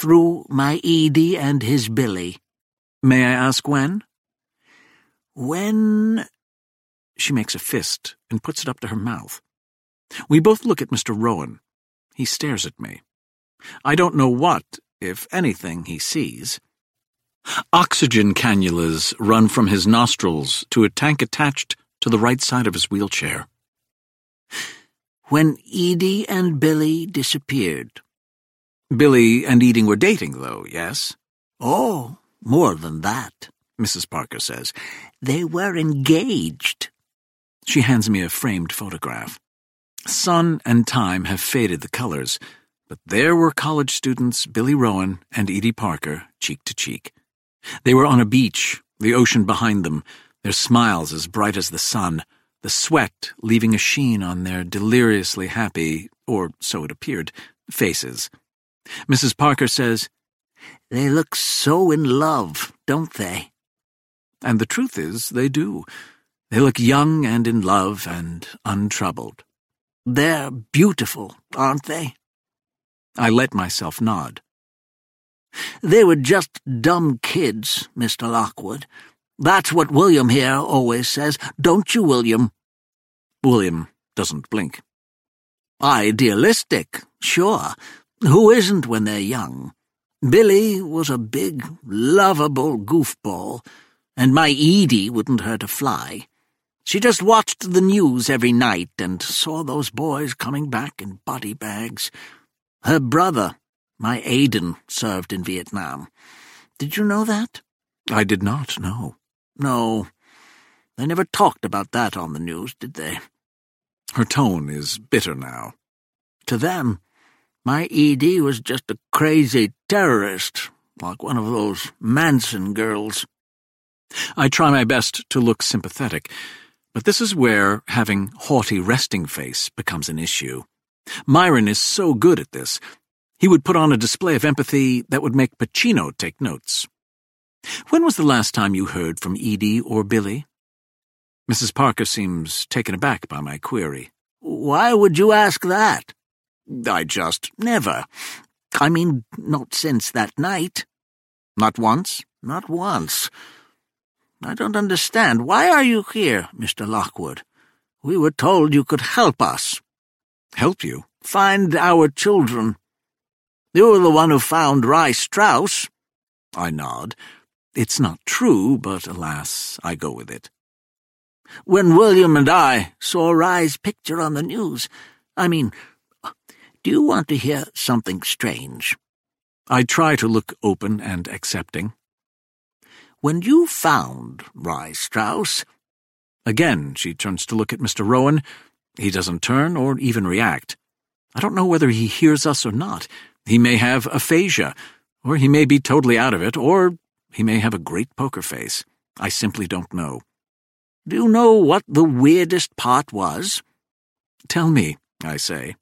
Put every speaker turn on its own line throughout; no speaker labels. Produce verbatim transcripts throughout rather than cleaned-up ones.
through my Edie and his Billy.
May I ask when?
When...
She makes a fist and puts it up to her mouth. We both look at Mister Rowan. He stares at me. I don't know what, if anything, he sees. Oxygen cannulas run from his nostrils to a tank attached to the right side of his wheelchair.
When Edie and Billy disappeared.
Billy and Edie were dating, though, yes?
Oh, more than that,
Missus Parker says.
They were engaged.
She hands me a framed photograph. Sun and time have faded the colors, but there were college students Billy Rowan and Edie Parker, cheek to cheek. They were on a beach, the ocean behind them, their smiles as bright as the sun, the sweat leaving a sheen on their deliriously happy, or so it appeared, faces. Missus Parker says,
They look so in love, don't they?
And the truth is, they do. They look young and in love and untroubled.
They're beautiful, aren't they?
I let myself nod.
They were just dumb kids, Mister Lockwood. That's what William here always says, don't you, William?
William doesn't blink.
Idealistic, sure. Who isn't when they're young? Billy was a big, lovable goofball, and my Edie wouldn't hurt a fly. She just watched the news every night and saw those boys coming back in body bags. Her brother, my Aiden, served in Vietnam. Did you know that?
I did not, no.
No. They never talked about that on the news, did they?
Her tone is bitter now.
To them, my Edie was just a crazy terrorist, like one of those Manson girls.
I try my best to look sympathetic, but this is where having haughty resting face becomes an issue. Myron is so good at this. He would put on a display of empathy that would make Pacino take notes. When was the last time you heard from Edie or Billy? Missus Parker seems taken aback by my query.
Why would you ask that?
I just...
Never. I mean, not since that night.
Not once?
Not once. I don't understand. Why are you here, Mister Lockwood? We were told you could help us.
Help you?
Find our children. You were the one who found Rye Strauss.
I nod. It's not true, but alas, I go with it.
When William and I saw Rye's picture on the news, I mean, do you want to hear something strange?
I try to look open and accepting.
When you found Rye Strauss...
Again, she turns to look at Mister Rowan. He doesn't turn or even react. I don't know whether he hears us or not. He may have aphasia, or he may be totally out of it, or he may have a great poker face. I simply don't know.
Do you know what the weirdest part was?
Tell me, I say.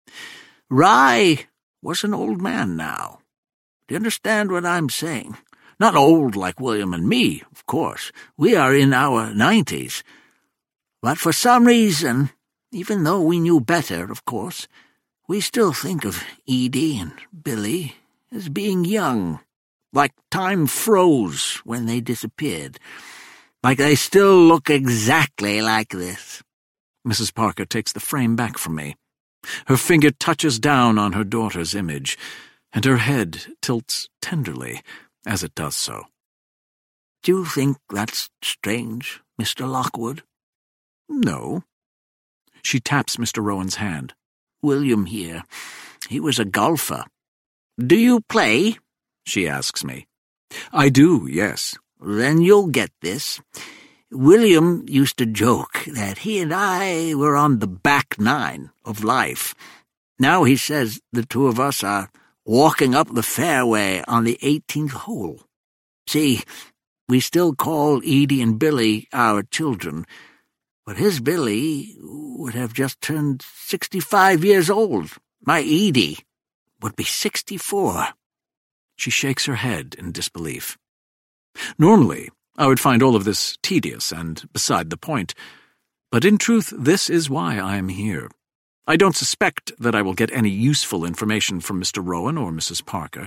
Rye was an old man now. Do you understand what I'm saying? Not old like William and me, of course. We are in our nineties. But for some reason, even though we knew better, of course, we still think of Edie and Billy as being young, like time froze when they disappeared, like they still look exactly like this.
Missus Parker takes the frame back from me. Her finger touches down on her daughter's image, and her head tilts tenderly as it does so.
Do you think that's strange, Mister Lockwood?
No. She taps Mister Rowan's hand.
William here. He was a golfer. Do you play?
She asks me. I do, yes.
Then you'll get this. William used to joke that he and I were on the back nine of life. Now he says the two of us are walking up the fairway on the eighteenth hole. See, we still call Edie and Billy our children, but his Billy would have just turned sixty-five years old. My Edie would be sixty-four.
She shakes her head in disbelief. Normally, I would find all of this tedious and beside the point, but in truth, this is why I am here. I don't suspect that I will get any useful information from Mister Rowan or Missus Parker.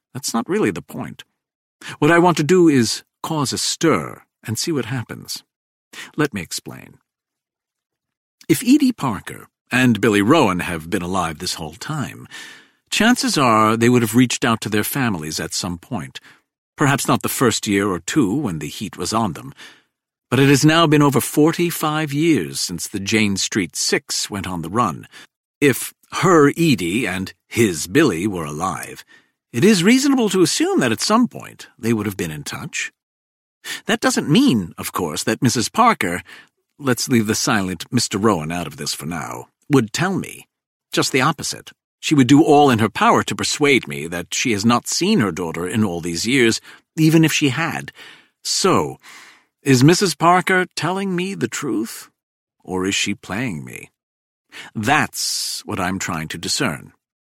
That's not really the point. What I want to do is cause a stir and see what happens. Let me explain. If Edie Parker and Billy Rowan have been alive this whole time, chances are they would have reached out to their families at some point. Perhaps not the first year or two when the heat was on them, but it has now been over forty-five years since the Jane Street Six went on the run. If her Edie and his Billy were alive, it is reasonable to assume that at some point they would have been in touch. That doesn't mean, of course, that Missus Parker, let's leave the silent Mister Rowan out of this for now, would tell me. Just the opposite. She would do all in her power to persuade me that she has not seen her daughter in all these years, even if she had. So, is Missus Parker telling me the truth, or is she playing me? That's what I'm trying to discern.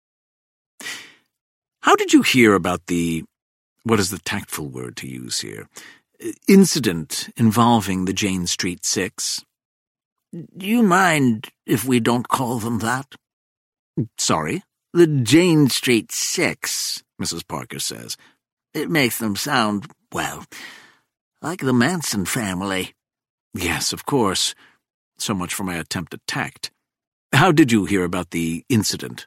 How did you hear about the, what is the tactful word to use here, incident involving the Jane Street Six?
Do you mind if we don't call them that?
Sorry?
The Jane Street Six,
Missus Parker says.
It makes them sound, well, like the Manson family.
Yes, of course. So much for my attempt at tact. How did you hear about the incident?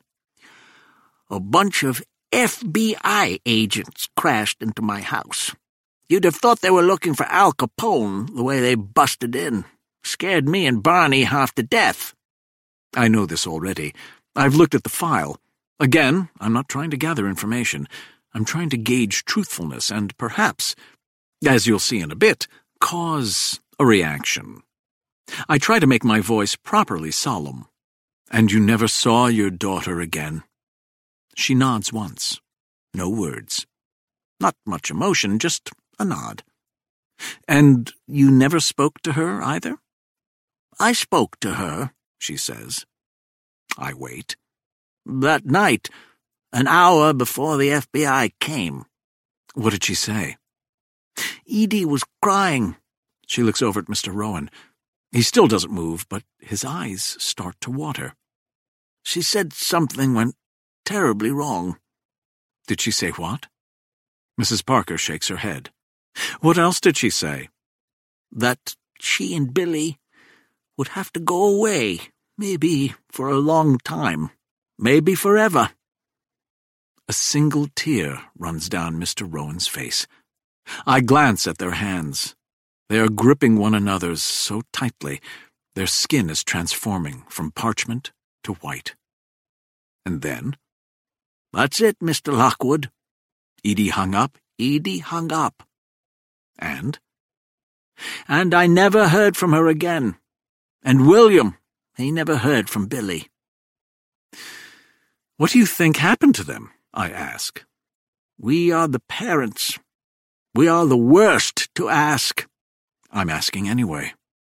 A bunch of F B I agents crashed into my house. You'd have thought they were looking for Al Capone, the way they busted in. Scared me and Barney half to death.
I know this already. I've looked at the file. Again, I'm not trying to gather information. I'm trying to gauge truthfulness and perhaps, as you'll see in a bit, cause a reaction. I try to make my voice properly solemn. And you never saw your daughter again? She nods once. No words. Not much emotion, just a nod. And you never spoke to her either?
I spoke to her,
she says. I wait.
That night, an hour before the F B I came.
What did she say?
Edie was crying.
She looks over at Mister Rowan. He still doesn't move, but his eyes start to water.
She said something went terribly wrong.
Did she say what? Missus Parker shakes her head. What else did she say?
That she and Billy would have to go away, maybe for a long time, maybe forever.
A single tear runs down Mister Rowan's face. I glance at their hands. They are gripping one another's so tightly, their skin is transforming from parchment to white. And then,
that's it, Mister Lockwood.
Edie hung up?
Edie hung up.
And?
And I never heard from her again. And William, he never heard from Billy.
What do you think happened to them? I ask.
We are the parents. We are the worst to ask.
I'm asking anyway.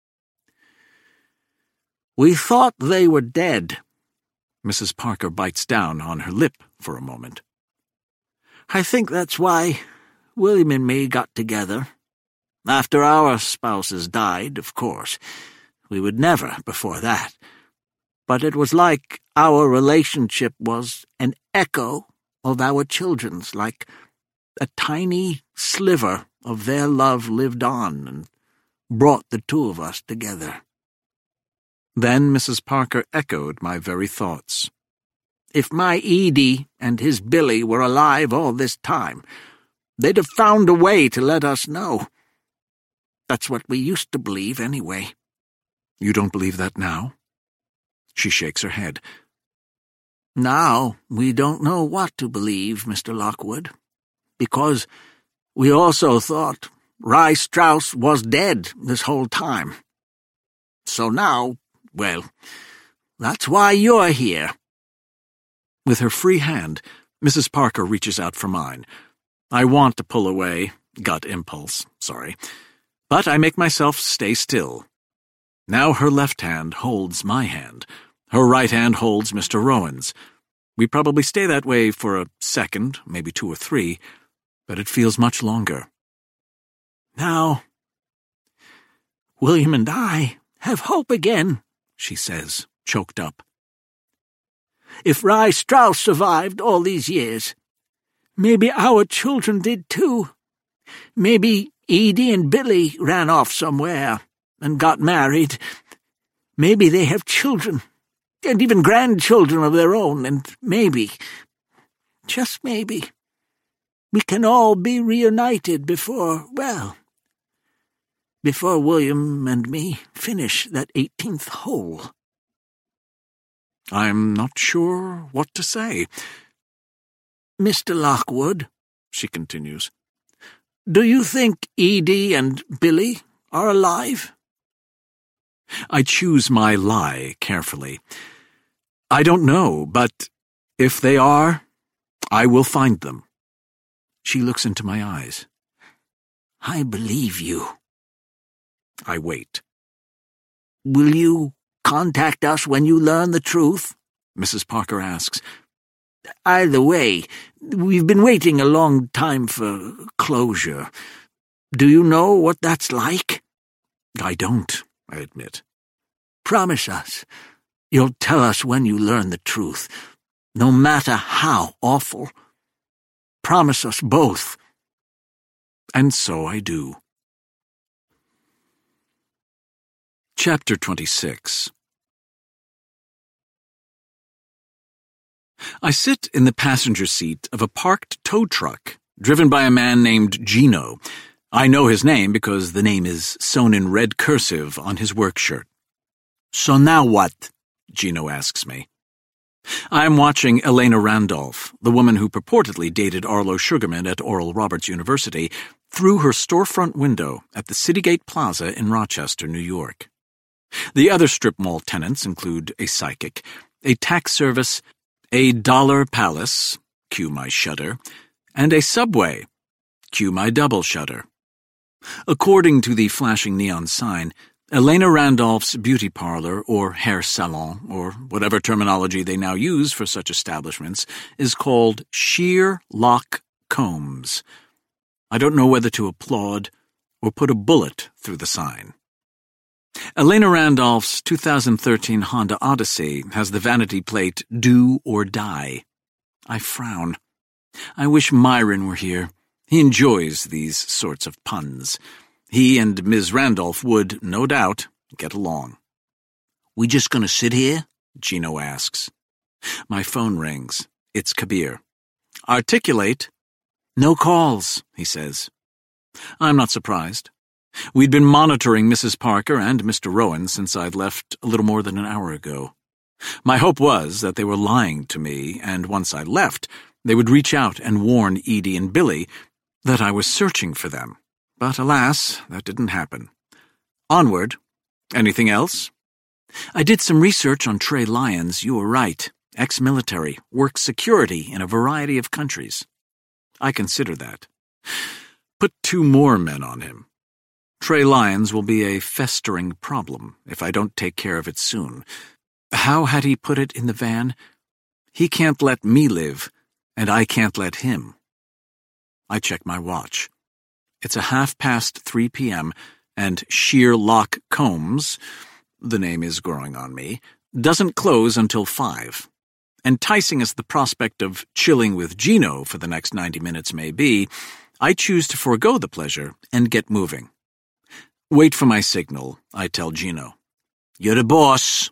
We thought they were dead.
Missus Parker bites down on her lip for a moment.
I think that's why William and me got together. After our spouses died, of course. We would never before that. But it was like our relationship was an echo of our children's, like a tiny sliver of their love lived on and brought the two of us together.
Then Missus Parker echoed my very thoughts.
If my Edie and his Billy were alive all this time, they'd have found a way to let us know. That's what we used to believe anyway.
You don't believe that now? She shakes her head.
Now we don't know what to believe, Mister Lockwood, because we also thought Rye Strauss was dead this whole time. So now, well, that's why you're here.
With her free hand, Missus Parker reaches out for mine. I want to pull away, gut impulse, sorry, but I make myself stay still. Now her left hand holds my hand. Her right hand holds Mister Rowan's. We probably stay that way for a second, maybe two or three, but it feels much longer.
Now, William and I have hope again, she says, choked up. If Rye Strauss survived all these years, Maybe our children did too. Maybe Edie and Billy ran off somewhere and got married. Maybe they have children, and even grandchildren of their own, and maybe, just maybe, we can all be reunited before, well, before William and me finish that eighteenth hole.
I'm not sure what to say.
Mister Lockwood, she continues, do you think Edie and Billy are alive?
I choose my lie carefully. I don't know, but if they are, I will find them. She looks into my eyes.
I believe you.
I wait.
Will you contact us when you learn the truth?
Missus Parker asks.
Either way, we've been waiting a long time for closure. Do you know what that's like?
I don't, I admit.
Promise us. You'll tell us when you learn the truth, no matter how awful. Promise us both.
And so I do. Chapter twenty-six. I sit in the passenger seat of a parked tow truck, driven by a man named Gino. I know his name because the name is sewn in red cursive on his work shirt.
So now what?
Gino asks me. I am watching Elena Randolph, the woman who purportedly dated Arlo Sugarman at Oral Roberts University, through her storefront window at the Citygate Plaza in Rochester, New York. The other strip mall tenants include a psychic, a tax service, a dollar palace, cue my shudder, and a subway, cue my double shudder. According to the flashing neon sign, Elena Randolph's beauty parlor or hair salon, or whatever terminology they now use for such establishments, is called Sheer Lock Combs. I don't know whether to applaud or put a bullet through the sign. Elena Randolph's two thousand thirteen Honda Odyssey has the vanity plate Do or Die. I frown. I wish Myron were here. He enjoys these sorts of puns. He and Miz Randolph would, no doubt, get along.
We just gonna sit here?
Gino asks. My phone rings. It's Kabir. Articulate. No calls, he says. I'm not surprised. We'd been monitoring Missus Parker and Mister Rowan since I'd left a little more than an hour ago. My hope was that they were lying to me, and once I left, they would reach out and warn Edie and Billy that I was searching for them. But alas, that didn't happen. Onward. Anything else? I did some research on Trey Lyons. You were right. Ex-military, works security in a variety of countries. I consider that. Put two more men on him. Trey Lyons will be a festering problem if I don't take care of it soon. How had he put it in the van? He can't let me live, and I can't let him. I check my watch. It's a half past three p.m., and Sheer Lock Combs, the name is growing on me, doesn't close until five. Enticing as the prospect of chilling with Gino for the next ninety minutes may be, I choose to forego the pleasure and get moving. Wait for my signal, I tell Gino.
You're the boss.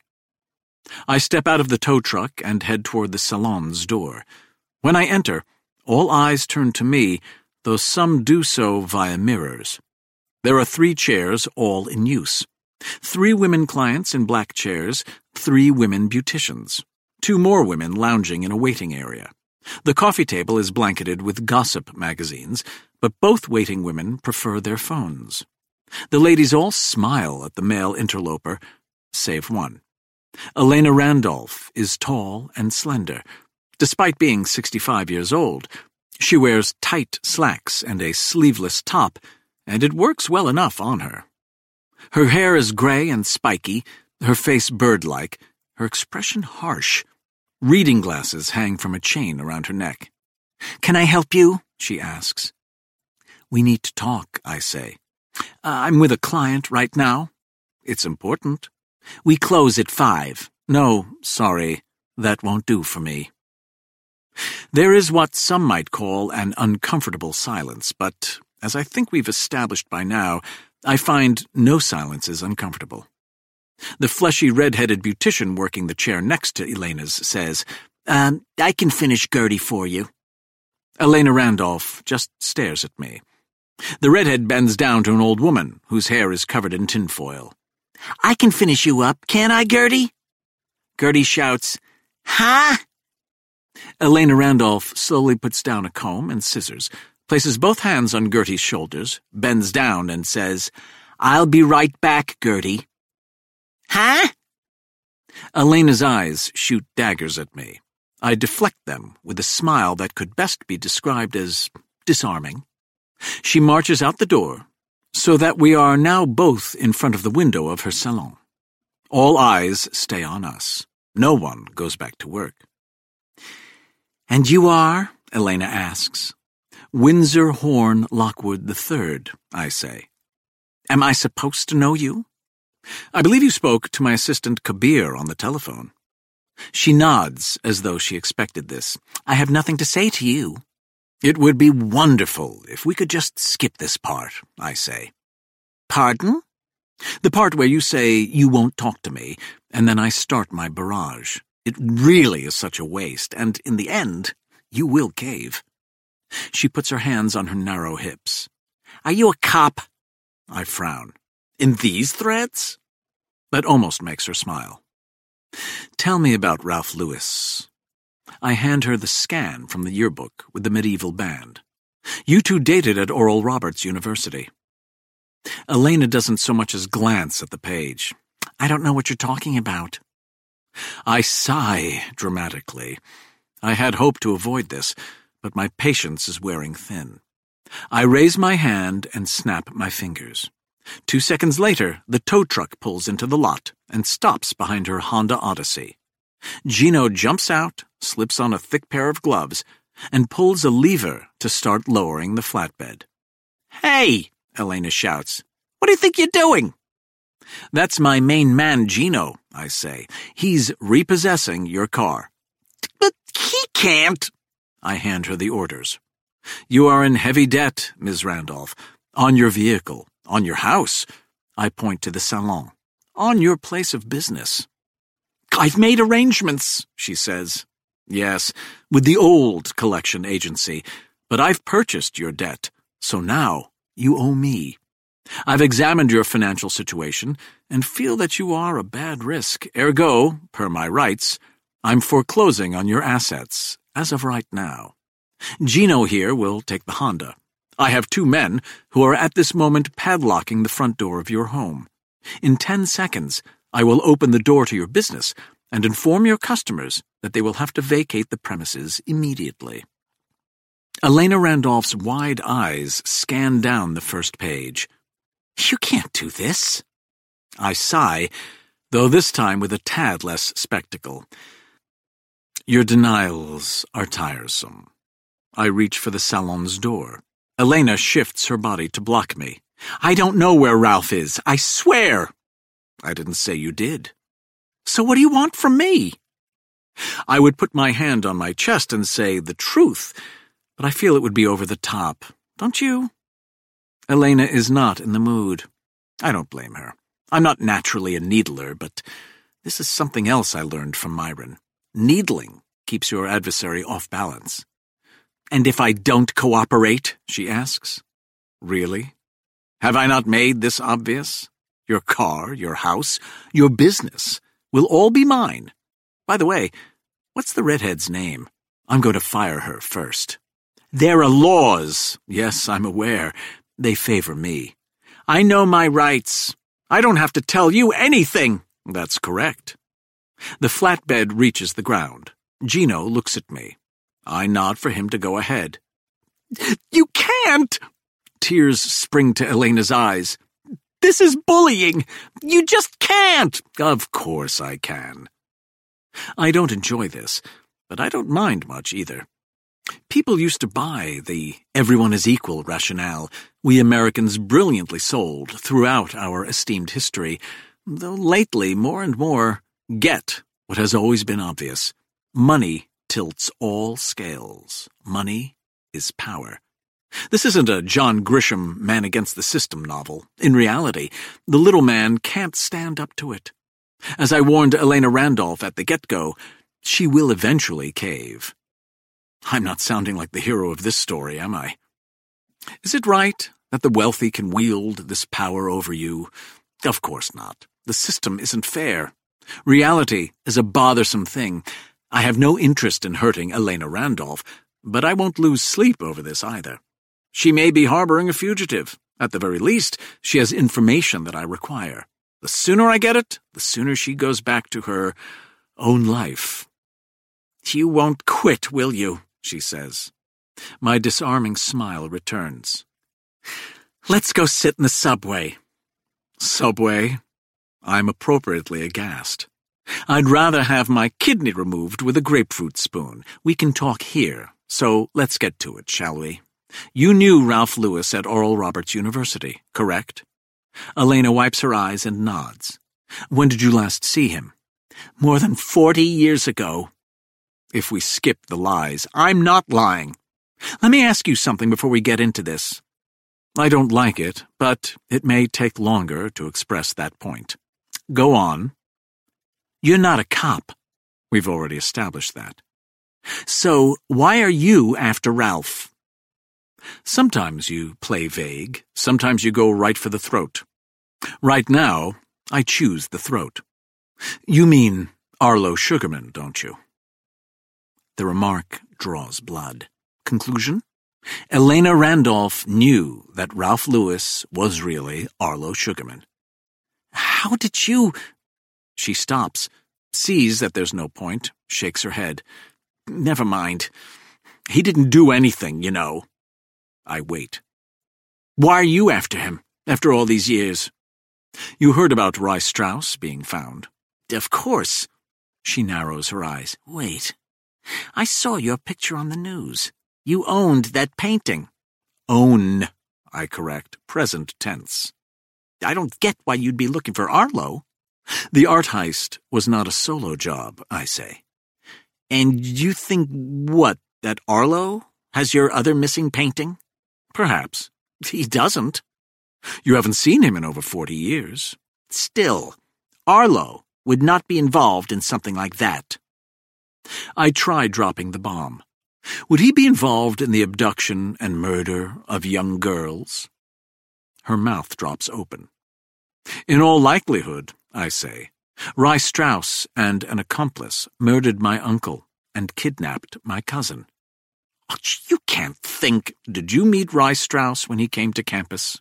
I step out of the tow truck and head toward the salon's door. When I enter, all eyes turn to me, though some do so via mirrors. There are three chairs, all in use. Three women clients in black chairs, three women beauticians. Two more women lounging in a waiting area. The coffee table is blanketed with gossip magazines, but both waiting women prefer their phones. The ladies all smile at the male interloper, save one. Elena Randolph is tall and slender. Despite being sixty-five years old, she wears tight slacks and a sleeveless top, and it works well enough on her. Her hair is gray and spiky, her face bird-like, her expression harsh. Reading glasses hang from a chain around her neck. "Can I help you?" she asks. "We need to talk," I say. Uh, "I'm with a client right now." "It's important." "We close at five." "No, sorry, that won't do for me." There is what some might call an uncomfortable silence, but, as I think we've established by now, I find no silence is uncomfortable. The fleshy red-headed beautician working the chair next to Elena's says, Um, I can finish Gertie for you. Elena Randolph just stares at me. The redhead bends down to an old woman whose hair is covered in tinfoil. I can finish you up, can't I, Gertie? Gertie shouts, Huh? Elena Randolph slowly puts down a comb and scissors, places both hands on Gertie's shoulders, bends down and says, I'll be right back, Gertie. Huh? Elena's eyes shoot daggers at me. I deflect them with a smile that could best be described as disarming. She marches out the door, so that we are now both in front of the window of her salon. All eyes stay on us. No one goes back to work. And you are? Elena asks. Windsor Horn Lockwood the Third, I say. Am I supposed to know you? I believe you spoke to my assistant Kabir on the telephone. She nods as though she expected this. I have nothing to say to you. It would be wonderful if we could just skip this part, I say. Pardon? The part where you say you won't talk to me, and then I start my barrage. It really is such a waste, and in the end, you will cave. She puts her hands on her narrow hips. Are you a cop? I frown. In these threads? That almost makes her smile. Tell me about Ralph Lewis. I hand her the scan from the yearbook with the medieval band. You two dated at Oral Roberts University. Elena doesn't so much as glance at the page. I don't know what you're talking about. I sigh dramatically. I had hoped to avoid this, but my patience is wearing thin. I raise my hand and snap my fingers. Two seconds later, the tow truck pulls into the lot and stops behind her Honda Odyssey. Gino jumps out, slips on a thick pair of gloves, and pulls a lever to start lowering the flatbed. Hey! Elena shouts. What do you think you're doing? That's my main man, Gino, I say. He's repossessing your car. But he can't. I hand her the orders. You are in heavy debt, Miz Randolph. On your vehicle. On your house. I point to the salon. On your place of business. I've made arrangements, she says. Yes, with the old collection agency, but I've purchased your debt, so now you owe me. I've examined your financial situation and feel that you are a bad risk. Ergo, per my rights, I'm foreclosing on your assets, as of right now. Gino here will take the Honda. I have two men who are at this moment padlocking the front door of your home. In ten seconds, I will open the door to your business and inform your customers that they will have to vacate the premises immediately. Elena Randolph's wide eyes scan down the first page. You can't do this. I sigh, though this time with a tad less spectacle. Your denials are tiresome. I reach for the salon's door. Elena shifts her body to block me. I don't know where Ralph is, I swear. I didn't say you did. So what do you want from me? I would put my hand on my chest and say the truth, but I feel it would be over the top. Don't you? Elena is not in the mood. I don't blame her. I'm not naturally a needler, but this is something else I learned from Myron. Needling keeps your adversary off balance. And if I don't cooperate, she asks. Really? Have I not made this obvious? Your car, your house, your business will all be mine. By the way, what's the redhead's name? I'm going to fire her first. There are laws. Yes, I'm aware. They favor me. I know my rights. I don't have to tell you anything. That's correct. The flatbed reaches the ground. Gino looks at me. I nod for him to go ahead. You can't! Tears spring to Elena's eyes. This is bullying. You just can't. Of course I can. I don't enjoy this, but I don't mind much either. People used to buy the everyone is equal rationale we Americans brilliantly sold throughout our esteemed history, though lately more and more get what has always been obvious. Money tilts all scales. Money is power. This isn't a John Grisham Man Against the System novel. In reality, the little man can't stand up to it. As I warned Elena Randolph at the get-go, she will eventually cave. I'm not sounding like the hero of this story, am I? Is it right that the wealthy can wield this power over you? Of course not. The system isn't fair. Reality is a bothersome thing. I have no interest in hurting Elena Randolph, but I won't lose sleep over this either. She may be harboring a fugitive. At the very least, she has information that I require. The sooner I get it, the sooner she goes back to her own life. "You won't quit, will you?" she says. My disarming smile returns. "Let's go sit in the subway." Subway? I'm appropriately aghast. I'd rather have my kidney removed with a grapefruit spoon. We can talk here, so let's get to it, shall we? You knew Ralph Lewis at Oral Roberts University, correct? Elena wipes her eyes and nods. When did you last see him? More than forty years ago. If we skip the lies, I'm not lying. Let me ask you something before we get into this. I don't like it, but it may take longer to express that point. Go on. You're not a cop. We've already established that. So why are you after Ralph? Sometimes you play vague, sometimes you go right for the throat. Right now, I choose the throat. You mean Arlo Sugarman, don't you? The remark draws blood. Conclusion? Elena Randolph knew that Ralph Lewis was really Arlo Sugarman. How did you... She stops, sees that there's no point, shakes her head. Never mind. He didn't do anything, you know. I wait. Why are you after him, after all these years? You heard about Rye Strauss being found. Of course. She narrows her eyes. Wait. I saw your picture on the news. You owned that painting. Own, I correct, present tense. I don't get why you'd be looking for Arlo. The art heist was not a solo job, I say. And you think, what, that Arlo has your other missing painting? Perhaps. He doesn't. You haven't seen him in over forty years. Still, Arlo would not be involved in something like that. I try dropping the bomb. Would he be involved in the abduction and murder of young girls? Her mouth drops open. In all likelihood, I say, Rye Strauss and an accomplice murdered my uncle and kidnapped my cousin. Oh, you can't think. Did you meet Rye Strauss when he came to campus?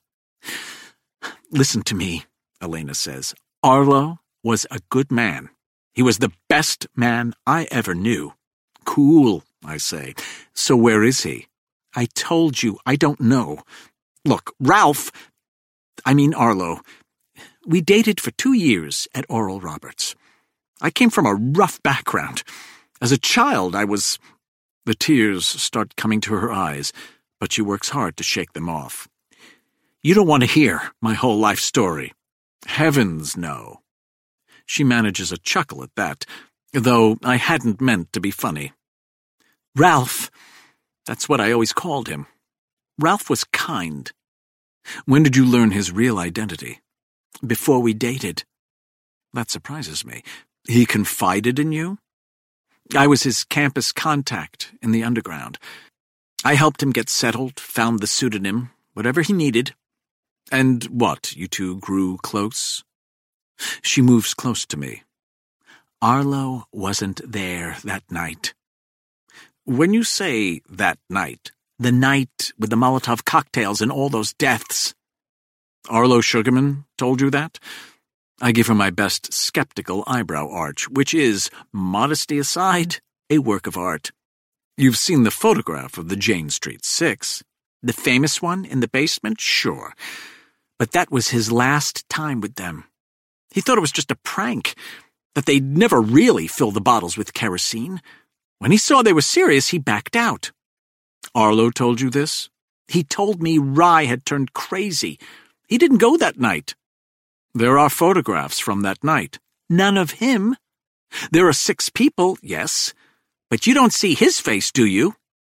Listen to me, Elena says. Arlo was a good man. He was the best man I ever knew. Cool, I say. So where is he? I told you, I don't know. Look, Ralph, I mean Arlo, we dated for two years at Oral Roberts. I came from a rough background. As a child, I was... The tears start coming to her eyes, but she works hard to shake them off. You don't want to hear my whole life story. Heavens, no. She manages a chuckle at that, though I hadn't meant to be funny. Ralph, that's what I always called him. Ralph was kind. When did you learn his real identity? Before we dated. That surprises me. He confided in you? I was his campus contact in the underground. I helped him get settled, found the pseudonym, whatever he needed. And what, you two grew close? She moves close to me. Arlo wasn't there that night. When you say that night, the night with the Molotov cocktails and all those deaths. Arlo Sugarman told you that? I give her my best skeptical eyebrow arch, which is, modesty aside, a work of art. You've seen the photograph of the Jane Street Six. The famous one in the basement? Sure. But that was his last time with them. He thought it was just a prank, that they'd never really fill the bottles with kerosene. When he saw they were serious, he backed out. Arlo told you this? He told me Rye had turned crazy. He didn't go that night. There are photographs from that night. None of him. There are six people, yes,
But you don't see his face, do you?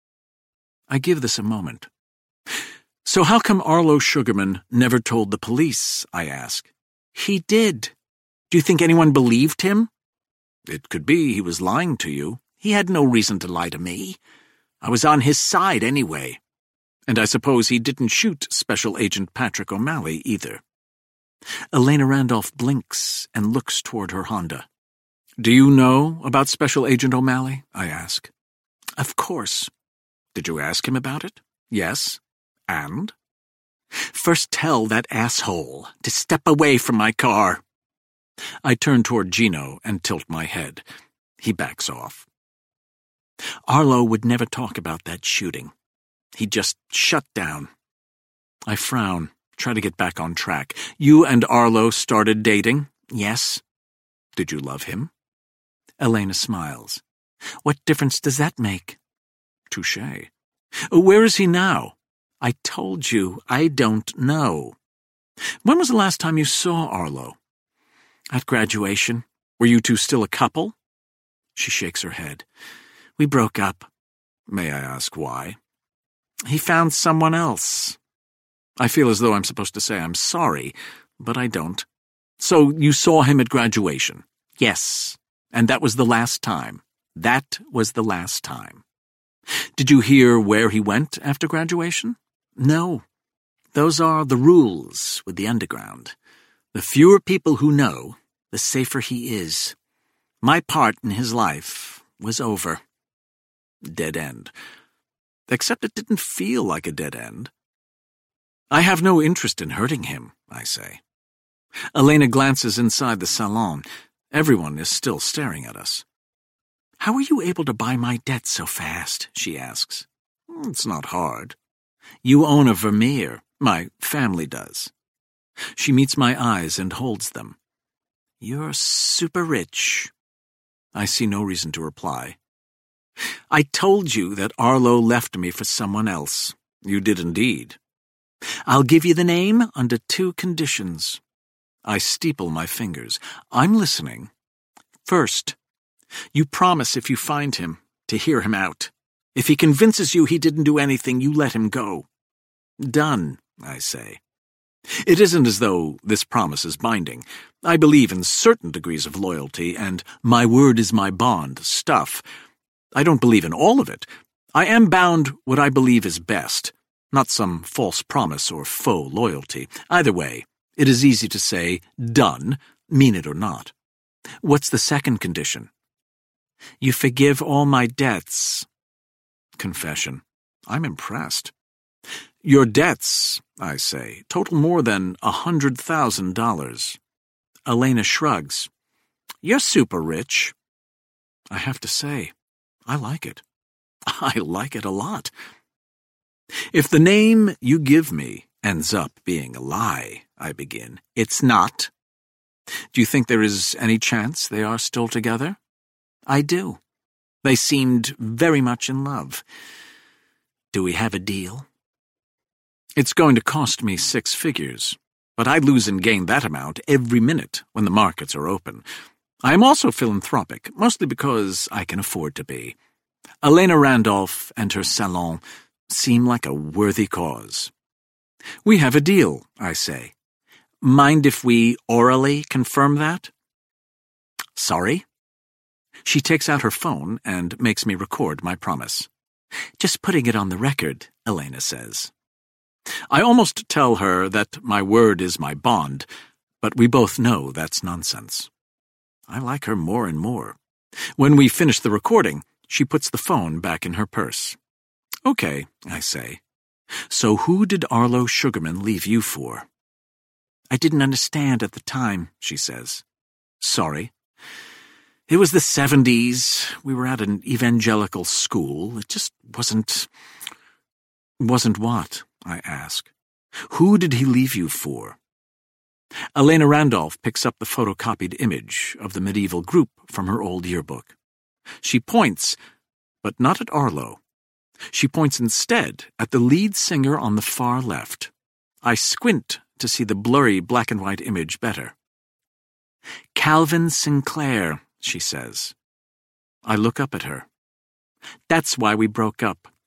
I give this a moment. So how come Arlo Sugarman never told the police, I ask.
He did. Do you think anyone believed him?
It could be he was lying to you.
He had no reason to lie to me. I was on his side anyway.
And I suppose he didn't shoot Special Agent Patrick O'Malley either.
Elena Randolph blinks and looks toward her Honda.
Do you know about Special Agent O'Malley? I ask.
Of course.
Did you ask him about it?
Yes.
And?
First tell that asshole to step away from my car.
I turn toward Gino and tilt my head. He backs off.
Arlo would never talk about that shooting. He'd just shut down.
I frown, try to get back on track. You and Arlo started dating?
Yes.
Did you love him?
Elena smiles. What difference does that make?
Touché. Where is he now?
I told you, I don't know.
When was the last time you saw Arlo?
At graduation.
Were you two still a couple?
She shakes her head. We broke up.
May I ask why?
He found someone else.
I feel as though I'm supposed to say I'm sorry, but I don't. So you saw him at graduation?
Yes, and that was the last time. That was the last time.
Did you hear where he went after graduation?
No. Those are the rules with the underground. The fewer people who know, the safer he is. My part in his life was over.
Dead end. Except it didn't feel like a dead end. I have no interest in hurting him, I say. Elena glances inside the salon. Everyone is still staring at us.
How were you able to buy my debt so fast? She asks.
It's not hard.
You own a Vermeer.
My family does. She meets my eyes and holds them.
You're super rich.
I see no reason to reply.
I told you that Arlo left me for someone else.
You did indeed.
I'll give you the name under two conditions.
I steeple my fingers. I'm listening.
First, you promise if you find him to hear him out. If he convinces you he didn't do anything, you let him go.
Done, I say. It isn't as though this promise is binding. I believe in certain degrees of loyalty and my word is my bond stuff. I don't believe in all of it. I am bound what I believe is best, not some false promise or faux loyalty. Either way, it is easy to say, done, mean it or not.
What's the second condition? You forgive all my debts.
Confession. I'm impressed. Your debts, I say, total more than a hundred thousand dollars.
Elena shrugs. You're super rich.
I have to say, I like it. I like it a lot. If the name you give me ends up being a lie, I begin.
It's not.
Do you think there is any chance they are still together?
I do. They seemed very much in love. Do we have a deal?
It's going to cost me six figures, but I lose and gain that amount every minute when the markets are open. I am also philanthropic, mostly because I can afford to be. Elena Randolph and her salon seem like a worthy cause. We have a deal, I say.
Mind if we orally confirm that?
Sorry? She takes out her phone and makes me record my promise.
Just putting it on the record, Elena says.
I almost tell her that my word is my bond, but we both know that's nonsense. I like her more and more. When we finish the recording, she puts the phone back in her purse. Okay, I say. So who did Arlo Sugarman leave you for?
I didn't understand at the time, she says.
Sorry.
It was the seventies. We were at an evangelical school. It just wasn't...
Wasn't what? I ask. Who did he leave you for? Elena Randolph picks up the photocopied image of the medieval group from her old yearbook. She points, but not at Arlo. She points instead at the lead singer on the far left. I squint to see the blurry black and white image better.
Calvin Sinclair, she says.
I look up at her. That's why we broke up.